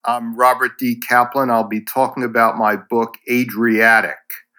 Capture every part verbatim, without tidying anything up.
I'm Robert D. Kaplan. I'll be talking about my book, Adriatic,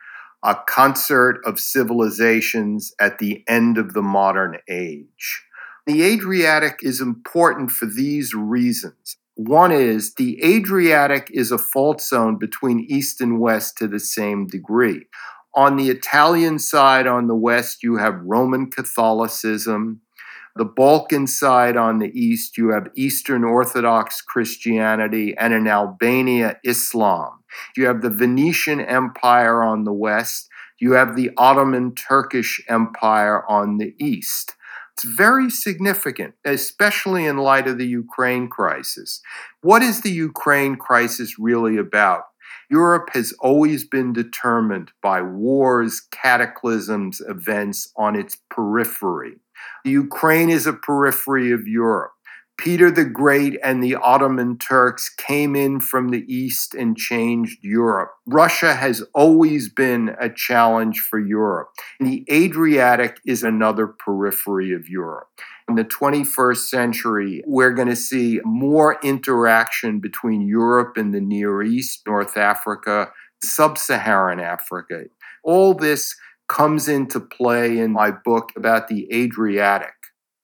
A Concert of Civilizations at the End of the Modern Age. The Adriatic is important for these reasons. One is the Adriatic is a fault zone between East and West to the same degree. On the Italian side, on the West, you have Roman Catholicism. The Balkan side on the east, you have Eastern Orthodox Christianity, and in Albania, Islam. You have the Venetian Empire on the west. You have the Ottoman Turkish Empire on the east. It's very significant, especially in light of the Ukraine crisis. What is the Ukraine crisis really about? Europe has always been determined by wars, cataclysms, events on its periphery. Ukraine is a periphery of Europe. Peter the Great and the Ottoman Turks came in from the east and changed Europe. Russia has always been a challenge for Europe. And the Adriatic is another periphery of Europe. In the twenty-first century, we're going to see more interaction between Europe and the Near East, North Africa, Sub-Saharan Africa. All this comes into play in my book about the Adriatic.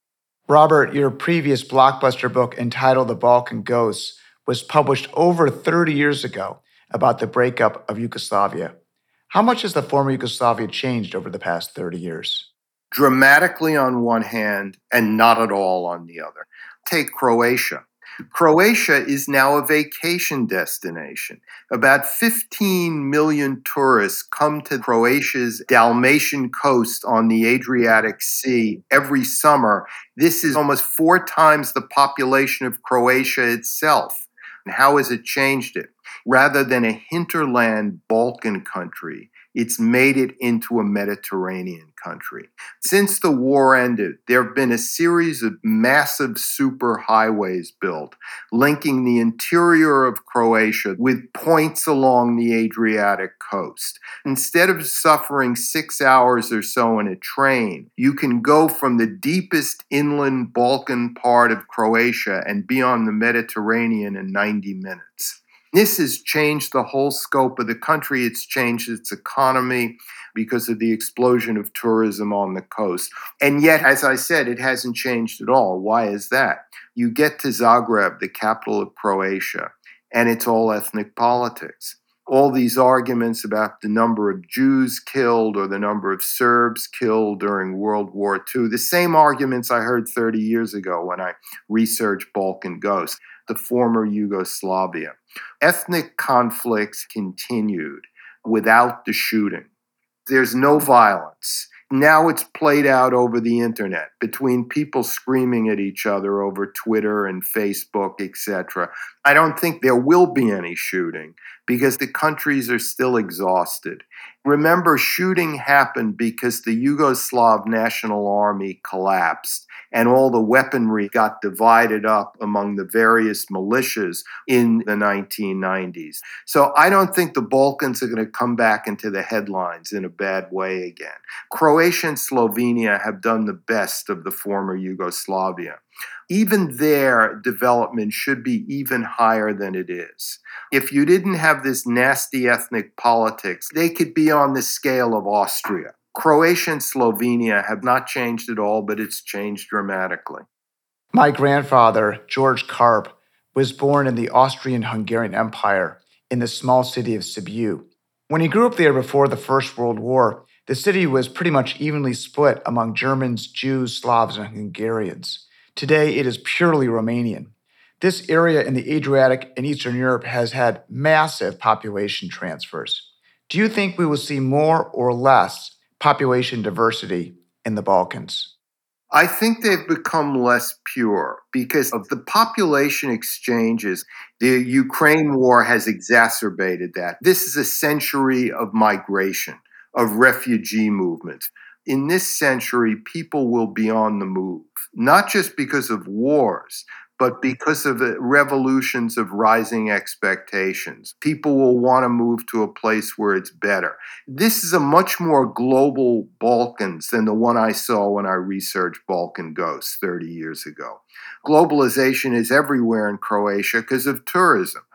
Robert, your previous blockbuster book entitled The Balkan Ghosts was published over thirty years ago about the breakup of Yugoslavia. How much has the former Yugoslavia changed over the past thirty years? Dramatically on one hand and not at all on the other. Take Croatia. Croatia is now a vacation destination. About fifteen million tourists come to Croatia's Dalmatian coast on the Adriatic Sea every summer. This is almost four times the population of Croatia itself. And how has it changed it? Rather than a hinterland Balkan country, it's made it into a Mediterranean country. Since the war ended, there have been a series of massive superhighways built, linking the interior of Croatia with points along the Adriatic coast. Instead of suffering six hours or so in a train, you can go from the deepest inland Balkan part of Croatia and be on the Mediterranean in ninety minutes. This has changed the whole scope of the country. It's changed its economy because of the explosion of tourism on the coast. And yet, as I said, it hasn't changed at all. Why is that? You get to Zagreb, the capital of Croatia, and it's all ethnic politics. All these arguments about the number of Jews killed or the number of Serbs killed during World War Two, the same arguments I heard thirty years ago when I researched Balkan Ghosts, the former Yugoslavia. Ethnic conflicts continued without the shooting. There's no violence. Now it's played out over the internet between people screaming at each other over Twitter and Facebook, et cetera. I don't think there will be any shooting because the countries are still exhausted. Remember, shooting happened because the Yugoslav National Army collapsed and all the weaponry got divided up among the various militias in the nineteen nineties. So I don't think the Balkans are going to come back into the headlines in a bad way again. Croatia and Slovenia have done the best of the former Yugoslavia. Even their development should be even higher than it is. If you didn't have this nasty ethnic politics, they could be on the scale of Austria. Croatia and Slovenia have not changed at all, but it's changed dramatically. My grandfather, George Karp, was born in the Austrian-Hungarian Empire in the small city of Sibiu. When he grew up there before the First World War, the city was pretty much evenly split among Germans, Jews, Slavs, and Hungarians. Today, it is purely Romanian. This area in the Adriatic and Eastern Europe has had massive population transfers. Do you think we will see more or less population diversity in the Balkans? I think they've become less pure because of the population exchanges. The Ukraine war has exacerbated that. This is a century of migration, of refugee movements. In this century, people will be on the move, not just because of wars, but because of the revolutions of rising expectations. People will want to move to a place where it's better. This is a much more global Balkans than the one I saw when I researched Balkan Ghosts thirty years ago. Globalization is everywhere in Croatia because of tourism.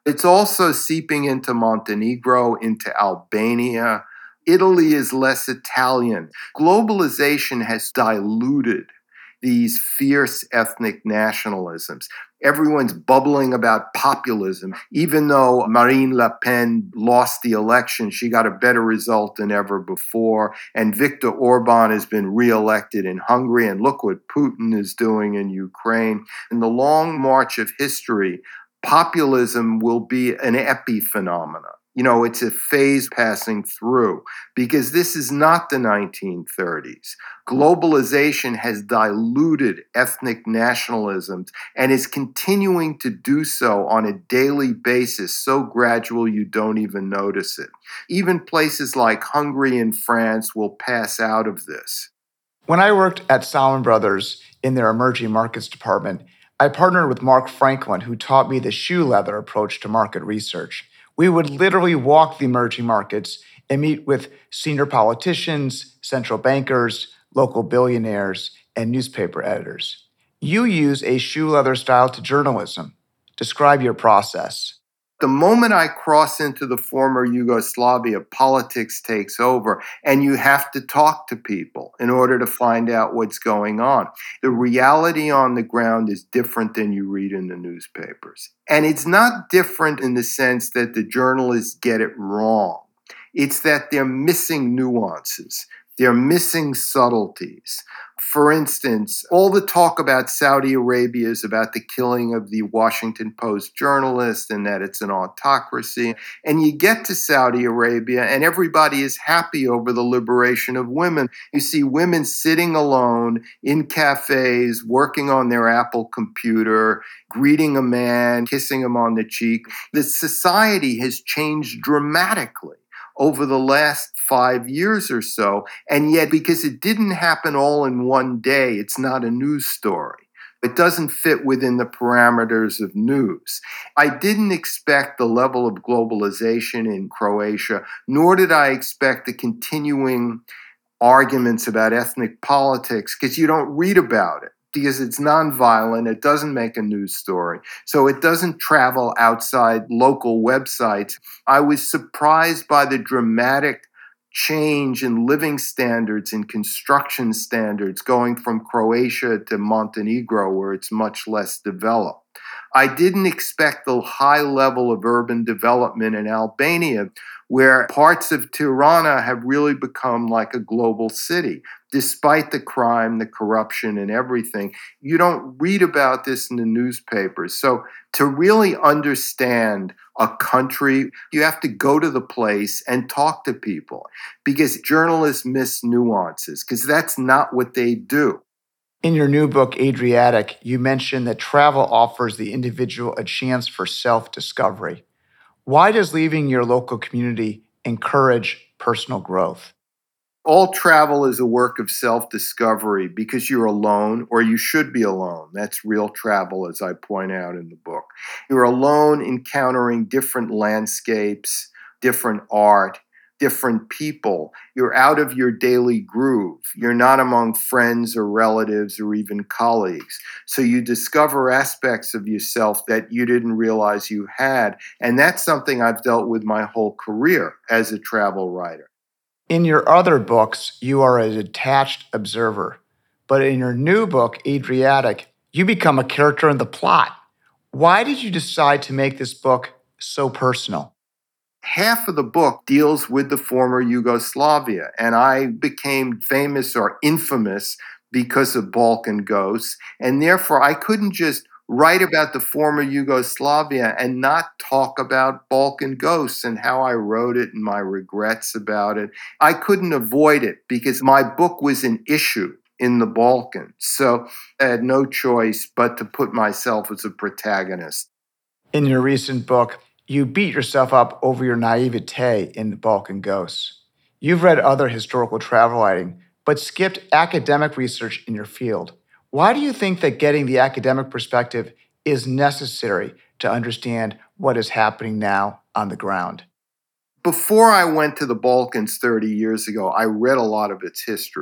It's also seeping into Montenegro, into Albania. Italy is less Italian. Globalization has diluted these fierce ethnic nationalisms. Everyone's bubbling about populism. Even though Marine Le Pen lost the election, she got a better result than ever before. And Viktor Orban has been reelected in Hungary. And look what Putin is doing in Ukraine. In the long march of history, populism will be an epiphenomenon. You know, it's a phase passing through because this is not the nineteen thirties. Globalization has diluted ethnic nationalisms and is continuing to do so on a daily basis, so gradual you don't even notice it. Even places like Hungary and France will pass out of this. When I worked at Salomon Brothers in their emerging markets department, I partnered with Mark Franklin, who taught me the shoe leather approach to market research. We would literally walk the emerging markets and meet with senior politicians, central bankers, local billionaires, and newspaper editors. You use a shoe leather style to journalism. Describe your process. The moment I cross into the former Yugoslavia, politics takes over, and you have to talk to people in order to find out what's going on. The reality on the ground is different than you read in the newspapers. And it's not different in the sense that the journalists get it wrong. It's that they're missing nuances. They're missing subtleties. For instance, all the talk about Saudi Arabia is about the killing of the Washington Post journalist and that it's an autocracy. And you get to Saudi Arabia and everybody is happy over the liberation of women. You see women sitting alone in cafes, working on their Apple computer, greeting a man, kissing him on the cheek. The society has changed dramatically over the last five years or so. And yet, because it didn't happen all in one day, it's not a news story. It doesn't fit within the parameters of news. I didn't expect the level of globalization in Croatia, nor did I expect the continuing arguments about ethnic politics, because you don't read about it. Because it's nonviolent, it doesn't make a news story. So it doesn't travel outside local websites. I was surprised by the dramatic change in living standards and construction standards going from Croatia to Montenegro, where it's much less developed. I didn't expect the high level of urban development in Albania, where parts of Tirana have really become like a global city. Despite the crime, the corruption, and everything, you don't read about this in the newspapers. So to really understand a country, you have to go to the place and talk to people, because journalists miss nuances, because that's not what they do. In your new book, Adriatic, you mentioned that travel offers the individual a chance for self-discovery. Why does leaving your local community encourage personal growth? All travel is a work of self-discovery because you're alone, or you should be alone. That's real travel, as I point out in the book. You're alone encountering different landscapes, different art, different people. You're out of your daily groove. You're not among friends or relatives or even colleagues. So you discover aspects of yourself that you didn't realize you had. And that's something I've dealt with my whole career as a travel writer. In your other books, you are a detached observer. But in your new book, Adriatic, you become a character in the plot. Why did you decide to make this book so personal? Half of the book deals with the former Yugoslavia, and I became famous or infamous because of Balkan Ghosts, and therefore I couldn't just write about the former Yugoslavia and not talk about Balkan Ghosts and how I wrote it and my regrets about it. I couldn't avoid it because my book was an issue in the Balkans, so I had no choice but to put myself as a protagonist. In your recent book, you beat yourself up over your naivete in the Balkan Ghosts. You've read other historical travel writing, but skipped academic research in your field. Why do you think that getting the academic perspective is necessary to understand what is happening now on the ground? Before I went to the Balkans thirty years ago, I read a lot of its history.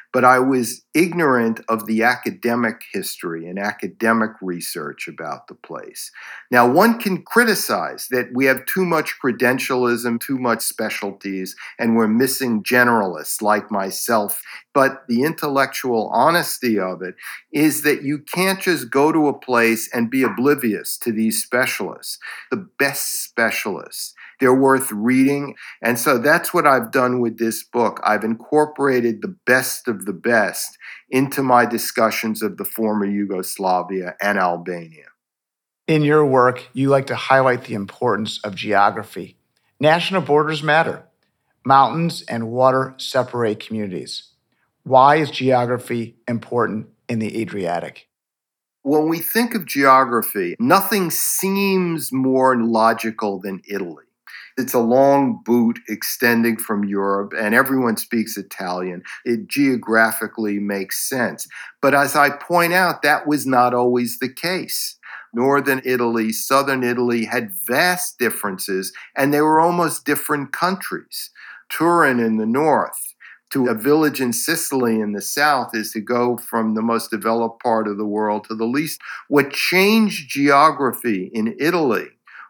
but I was ignorant of the academic history and academic research about the place. Now, one can criticize that we have too much credentialism, too much specialties, and we're missing generalists like myself. But the intellectual honesty of it is that you can't just go to a place and be oblivious to these specialists, the best specialists. They're worth reading. And so that's what I've done with this book. I've incorporated the best of the best into my discussions of the former Yugoslavia and Albania. In your work, you like to highlight the importance of geography. National borders matter. Mountains and water separate communities. Why is geography important in the Adriatic? When we think of geography, nothing seems more logical than Italy. It's a long boot extending from Europe, and everyone speaks Italian. It geographically makes sense. But as I point out, that was not always the case. Northern Italy, southern Italy had vast differences, and they were almost different countries. Turin in the north to a village in Sicily in the south is to go from the most developed part of the world to the least. What changed geography in Italy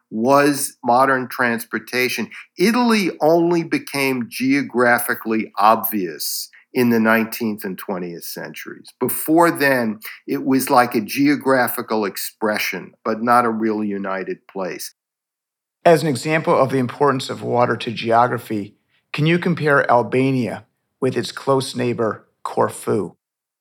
was modern transportation. Italy only became geographically obvious in the nineteenth and twentieth centuries. Before then, it was like a geographical expression, but not a real united place. As an example of the importance of water to geography, can you compare Albania with its close neighbor, Corfu?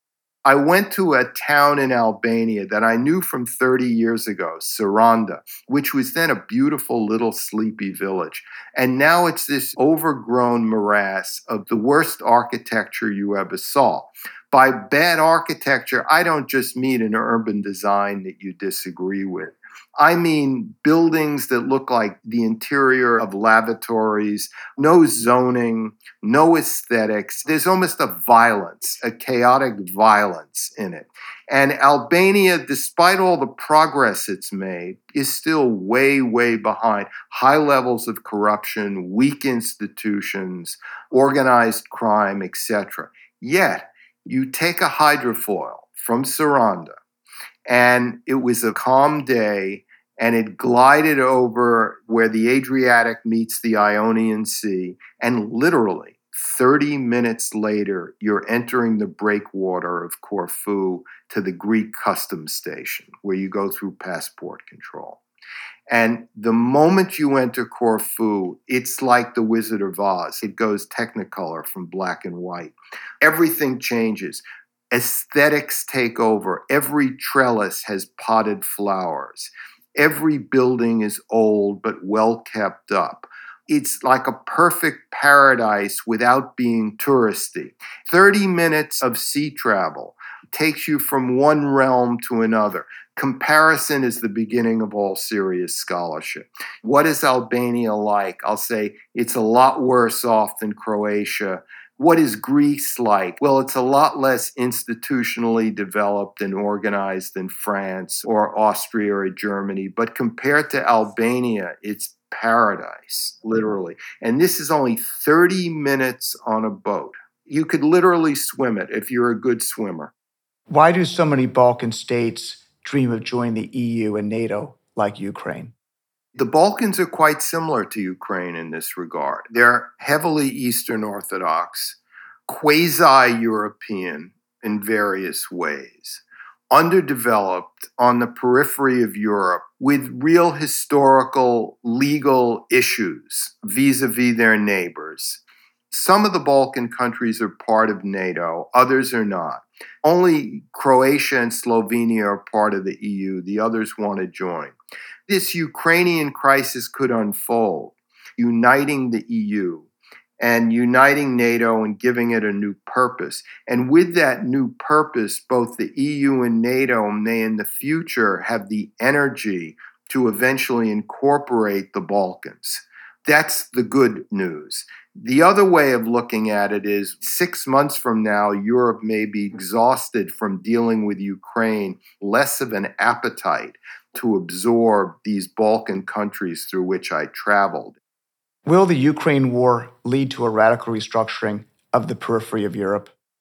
I went to a town in Albania that I knew from thirty years ago, Saranda, which was then a beautiful little sleepy village. And now it's this overgrown morass of the worst architecture you ever saw. By bad architecture, I don't just mean an urban design that you disagree with. I mean buildings that look like the interior of lavatories, no zoning, no aesthetics. There's almost a violence, a chaotic violence in it. And Albania, despite all the progress it's made, is still way, way behind. High levels of corruption, weak institutions, organized crime, et cetera. Yet, you take a hydrofoil from Saranda, and it was a calm day, and it glided over where the Adriatic meets the Ionian Sea, and literally thirty minutes later, you're entering the breakwater of Corfu to the Greek customs station, where you go through passport control. And the moment you enter Corfu, it's like the Wizard of Oz. It goes technicolor from black and white. Everything changes. Aesthetics take over. Every trellis has potted flowers. Every building is old but well kept up. It's like a perfect paradise without being touristy. thirty minutes of sea travel takes you from one realm to another. Comparison is the beginning of all serious scholarship. What is Albania like? I'll say it's a lot worse off than Croatia. What is Greece like? Well, it's a lot less institutionally developed and organized than France or Austria or Germany. But compared to Albania, it's paradise, literally. And this is only thirty minutes on a boat. You could literally swim it if you're a good swimmer. Why do so many Balkan states dream of joining the E U and NATO like Ukraine? The Balkans are quite similar to Ukraine in this regard. They're heavily Eastern Orthodox, quasi-European in various ways, underdeveloped on the periphery of Europe with real historical, legal issues vis-a-vis their neighbors. Some of the Balkan countries are part of NATO, others are not. Only Croatia and Slovenia are part of the E U, the others want to join. This Ukrainian crisis could unfold, uniting the E U and uniting NATO and giving it a new purpose. And with that new purpose, both the E U and NATO may in the future have the energy to eventually incorporate the Balkans. That's the good news. The other way of looking at it is six months from now, Europe may be exhausted from dealing with Ukraine, less of an appetite to absorb these Balkan countries through which I traveled. Will the Ukraine war lead to a radical restructuring of the periphery of Europe?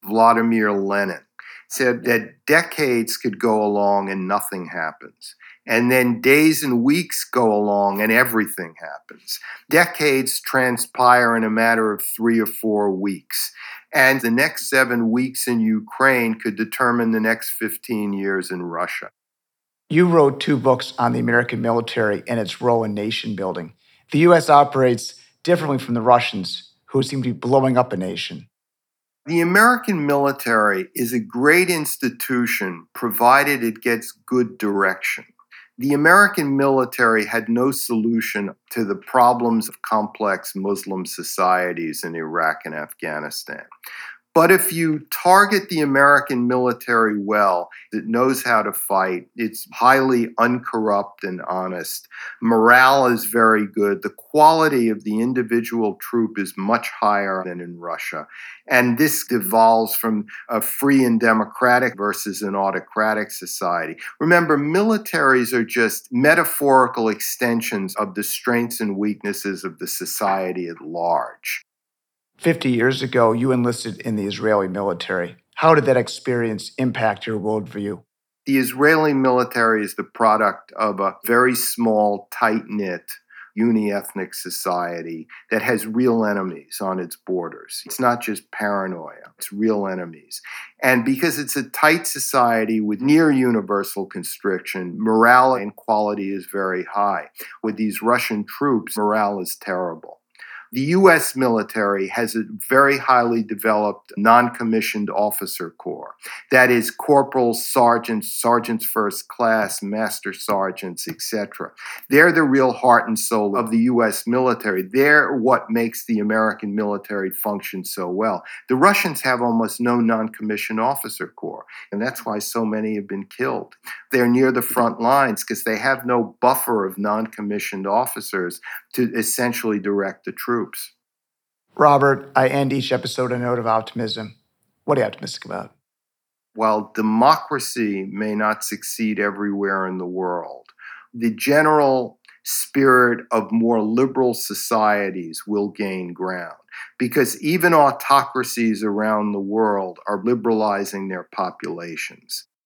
Vladimir Lenin, said that decades could go along and nothing happens. And then days and weeks go along and everything happens. Decades transpire in a matter of three or four weeks. And the next seven weeks in Ukraine could determine the next fifteen years in Russia. You wrote two books on the American military and its role in nation building. The U S operates differently from the Russians, who seem to be blowing up a nation. The American military is a great institution provided it gets good direction. The American military had no solution to the problems of complex Muslim societies in Iraq and Afghanistan. But if you target the American military well, it knows how to fight, it's highly uncorrupt and honest, morale is very good, the quality of the individual troop is much higher than in Russia. And this devolves from a free and democratic versus an autocratic society. Remember, militaries are just metaphorical extensions of the strengths and weaknesses of the society at large. Fifty years ago, you enlisted in the Israeli military. How did that experience impact your worldview? The Israeli military is the product of a very small, tight-knit, uni-ethnic society that has real enemies on its borders. It's not just paranoia, it's real enemies. And because it's a tight society with near universal constriction, morale and quality is very high. With these Russian troops, morale is terrible. The U S military has a very highly developed non-commissioned officer corps. That is corporals, sergeants, sergeants first class, master sergeants, et cetera. They're the real heart and soul of the U S military. They're what makes the American military function so well. The Russians have almost no non-commissioned officer corps, and that's why so many have been killed. They're near the front lines because they have no buffer of non-commissioned officers to essentially direct the troops. Robert, I end each episode on a note of optimism. What are you optimistic about? While democracy may not succeed everywhere in the world, the general spirit of more liberal societies will gain ground because even autocracies around the world are liberalizing their populations.